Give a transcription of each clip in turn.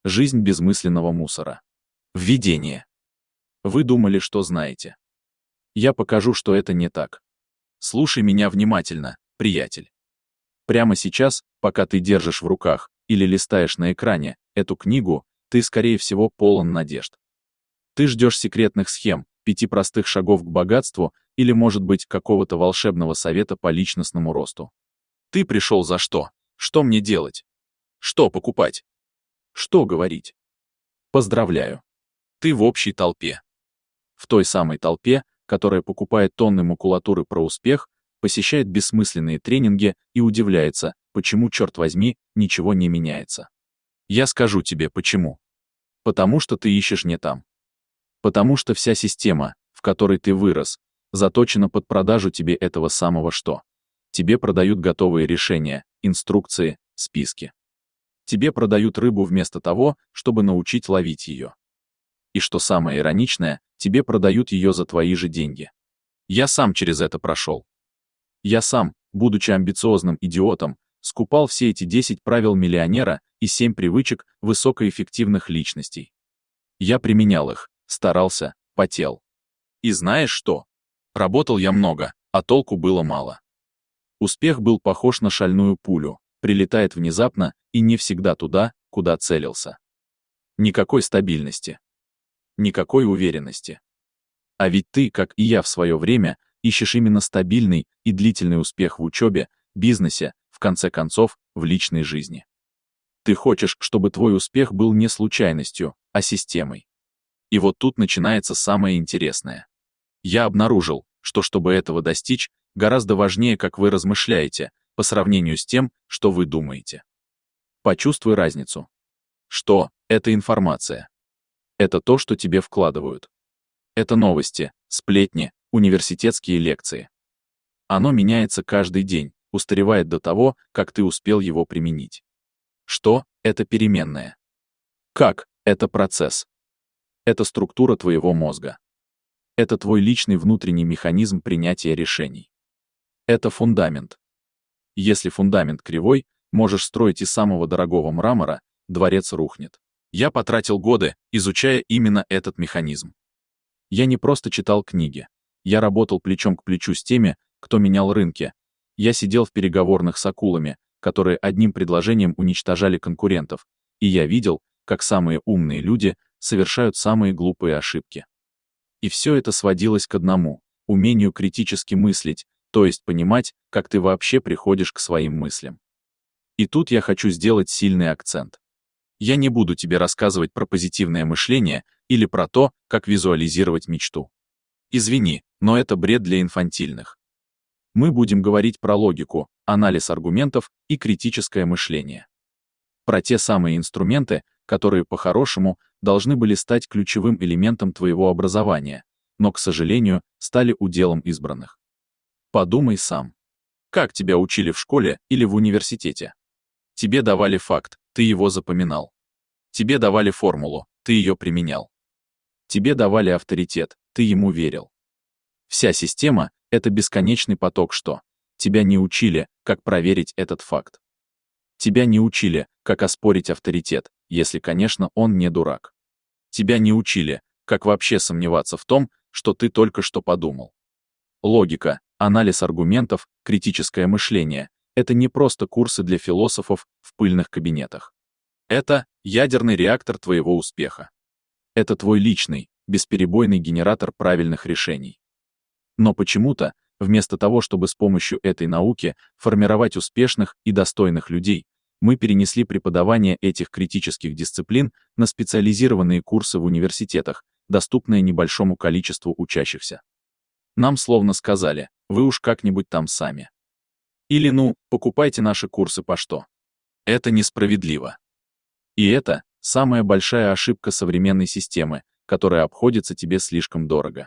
Жизнь без мысленного мусора. Введение. Вы думали, что знаете. Я покажу, что это не так. Слушай меня внимательно, приятель. Прямо сейчас, пока ты держишь в руках или листаешь на экране эту книгу, ты, скорее всего, полон надежд. Ты ждешь секретных схем, 5 простых шагов к богатству или, может быть, какого-то волшебного совета по личностному росту. Ты пришел за что? Что мне делать? Что покупать? Что говорить? Поздравляю. Ты в общей толпе. В той самой толпе, которая покупает тонны макулатуры про успех, посещает бессмысленные тренинги и удивляется, почему, черт возьми, ничего не меняется. Я скажу тебе, почему. Потому что ты ищешь не там. Потому что вся система, в которой ты вырос, заточена под продажу тебе этого самого что. Тебе продают готовые решения, инструкции, списки. Тебе продают рыбу вместо того, чтобы научить ловить ее. И что самое ироничное, тебе продают ее за твои же деньги. Я сам через это прошел. Я сам, будучи амбициозным идиотом, скупал все эти 10 правил миллионера и 7 привычек высокоэффективных личностей. Я применял их, старался, потел. И знаешь что? Работал я много, а толку было мало. Успех был похож на шальную пулю, прилетает внезапно и не всегда туда, куда целился. Никакой стабильности. Никакой уверенности. А ведь ты, как и я в свое время, ищешь именно стабильный и длительный успех в учебе, бизнесе, в конце концов, в личной жизни. Ты хочешь, чтобы твой успех был не случайностью, а системой. И вот тут начинается самое интересное. Я обнаружил, что чтобы этого достичь, гораздо важнее, как вы размышляете, по сравнению с тем, что вы думаете. Почувствуй разницу. Что — это информация? Это то, что тебе вкладывают. Это новости, сплетни, университетские лекции. Оно меняется каждый день, устаревает до того, как ты успел его применить. Что — это переменная? Как — это процесс? Это структура твоего мозга. Это твой личный внутренний механизм принятия решений. Это фундамент. Если фундамент кривой, можешь строить из самого дорогого мрамора, дворец рухнет. Я потратил годы, изучая именно этот механизм. Я не просто читал книги. Я работал плечом к плечу с теми, кто менял рынки. Я сидел в переговорных с акулами, которые одним предложением уничтожали конкурентов, и я видел, как самые умные люди совершают самые глупые ошибки. И все это сводилось к одному — умению критически мыслить, то есть понимать, как ты вообще приходишь к своим мыслям. И тут я хочу сделать сильный акцент. Я не буду тебе рассказывать про позитивное мышление или про то, как визуализировать мечту. Извини, но это бред для инфантильных. Мы будем говорить про логику, анализ аргументов и критическое мышление. Про те самые инструменты, которые, по-хорошему, должны были стать ключевым элементом твоего образования, но, к сожалению, стали уделом избранных. Подумай сам. Как тебя учили в школе или в университете? Тебе давали факт, ты его запоминал. Тебе давали формулу, ты ее применял. Тебе давали авторитет, ты ему верил. Вся система — это бесконечный поток что? Тебя не учили, как проверить этот факт. Тебя не учили, как оспорить авторитет, если, конечно, он не дурак. Тебя не учили, как вообще сомневаться в том, что ты только что подумал. Логика, анализ аргументов, критическое мышление — это не просто курсы для философов в пыльных кабинетах. Это ядерный реактор твоего успеха. Это твой личный, бесперебойный генератор правильных решений. Но почему-то, вместо того, чтобы с помощью этой науки формировать успешных и достойных людей, мы перенесли преподавание этих критических дисциплин на специализированные курсы в университетах, доступные небольшому количеству учащихся. Нам словно сказали, вы уж как-нибудь там сами. Или покупайте наши курсы по что. Это несправедливо. И это самая большая ошибка современной системы, которая обходится тебе слишком дорого.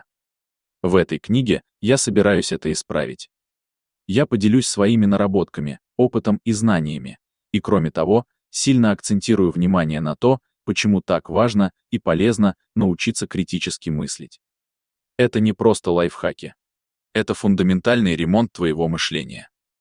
В этой книге я собираюсь это исправить. Я поделюсь своими наработками, опытом и знаниями, и кроме того, сильно акцентирую внимание на то, почему так важно и полезно научиться критически мыслить. Это не просто лайфхаки. Это фундаментальный ремонт твоего мышления.